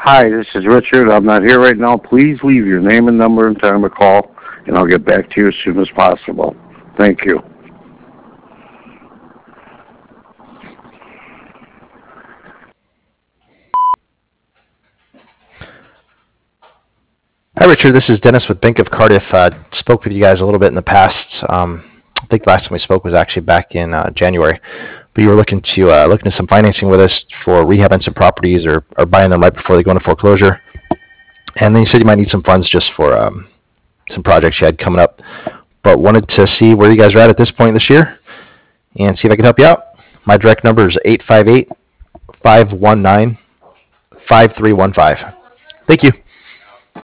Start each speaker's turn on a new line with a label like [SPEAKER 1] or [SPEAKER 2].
[SPEAKER 1] Hi, this is Richard. I'm not here right now. Please leave your name and number and time to call, and I'll get back to you as soon as possible. Thank you.
[SPEAKER 2] Hi, Richard. This is Dennis with Bank of Cardiff. Spoke with you guys a little bit in the past. I think the last time we spoke was actually back in January. But you were looking to some financing with us for rehabbing some properties or buying them right before they go into foreclosure. And then you said you might need some funds just for some projects you had coming up. But wanted to see where you guys are at this point this year and see if I can help you out. My direct number is 858 519 5315. Thank you.